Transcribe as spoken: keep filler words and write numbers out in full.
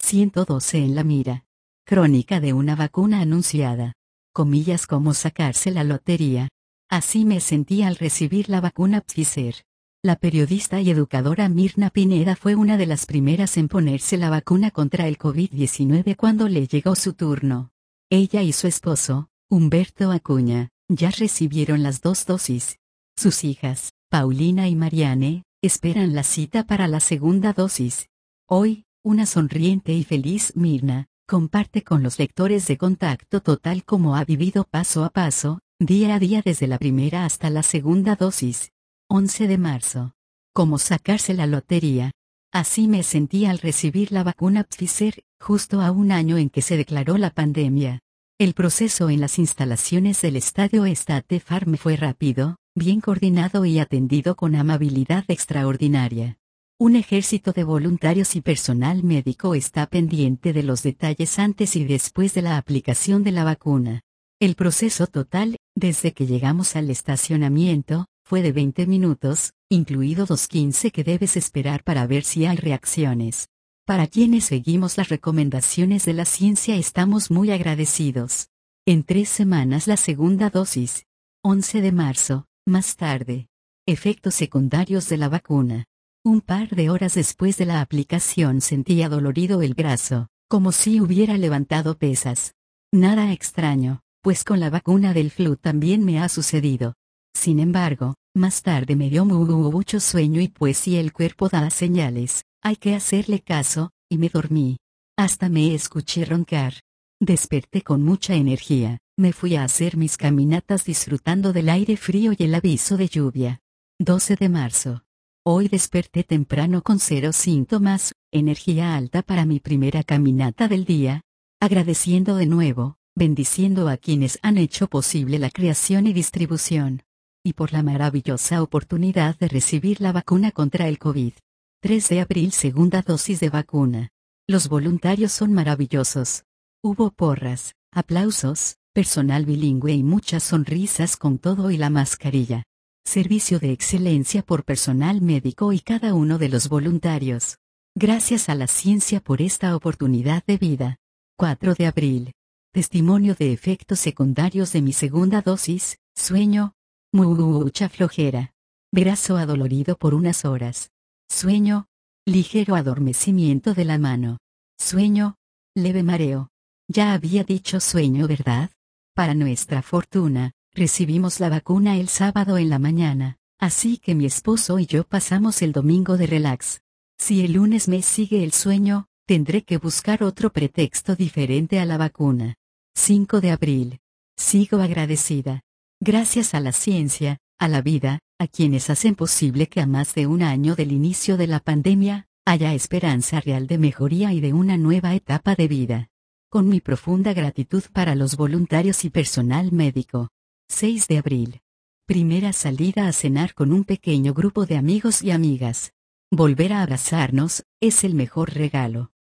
ciento doce en la mira. Crónica de una vacuna anunciada. Comillas como sacarse la lotería. Así me sentí al recibir la vacuna Pfizer. La periodista y educadora Mirna Pineda fue una de las primeras en ponerse la vacuna contra el COVID diecinueve cuando le llegó su turno. Ella y su esposo, Humberto Acuña, ya recibieron las dos dosis. Sus hijas, Paulina y Mariane, esperan la cita para la segunda dosis. Hoy, una sonriente y feliz Mirna comparte con los lectores de Contacto Total cómo ha vivido paso a paso, día a día desde la primera hasta la segunda dosis. once de marzo. Cómo sacarse la lotería. Así me sentí al recibir la vacuna Pfizer, justo a un año en que se declaró la pandemia. El proceso en las instalaciones del estadio State Farm fue rápido, bien coordinado y atendido con amabilidad extraordinaria. Un ejército de voluntarios y personal médico está pendiente de los detalles antes y después de la aplicación de la vacuna. El proceso total, desde que llegamos al estacionamiento, fue de veinte minutos, incluido los quince que debes esperar para ver si hay reacciones. Para quienes seguimos las recomendaciones de la ciencia estamos muy agradecidos. En tres semanas la segunda dosis. once de marzo, más tarde. Efectos secundarios de la vacuna. Un par de horas después de la aplicación sentía dolorido el brazo, como si hubiera levantado pesas. Nada extraño, pues con la vacuna del flu también me ha sucedido. Sin embargo, más tarde me dio mucho sueño y pues si el cuerpo da señales, hay que hacerle caso, y me dormí. Hasta me escuché roncar. Desperté con mucha energía, me fui a hacer mis caminatas disfrutando del aire frío y el aviso de lluvia. doce de marzo. Hoy desperté temprano con cero síntomas, energía alta para mi primera caminata del día, agradeciendo de nuevo, bendiciendo a quienes han hecho posible la creación y distribución, y por la maravillosa oportunidad de recibir la vacuna contra el COVID. tres de abril segunda dosis de vacuna. Los voluntarios son maravillosos. Hubo porras, aplausos, personal bilingüe y muchas sonrisas con todo y la mascarilla. Servicio de excelencia por personal médico y cada uno de los voluntarios. Gracias a la ciencia por esta oportunidad de vida. cuatro de abril. Testimonio de efectos secundarios de mi segunda dosis, sueño, mucha flojera. Brazo adolorido por unas horas. Sueño, ligero adormecimiento de la mano. Sueño, leve mareo. Ya había dicho sueño, ¿verdad? Para nuestra fortuna, recibimos la vacuna el sábado en la mañana, así que mi esposo y yo pasamos el domingo de relax. Si el lunes me sigue el sueño, tendré que buscar otro pretexto diferente a la vacuna. cinco de abril. Sigo agradecida. Gracias a la ciencia, a la vida, a quienes hacen posible que a más de un año del inicio de la pandemia, haya esperanza real de mejoría y de una nueva etapa de vida. Con mi profunda gratitud para los voluntarios y personal médico. seis de abril. Primera salida a cenar con un pequeño grupo de amigos y amigas. Volver a abrazarnos, es el mejor regalo.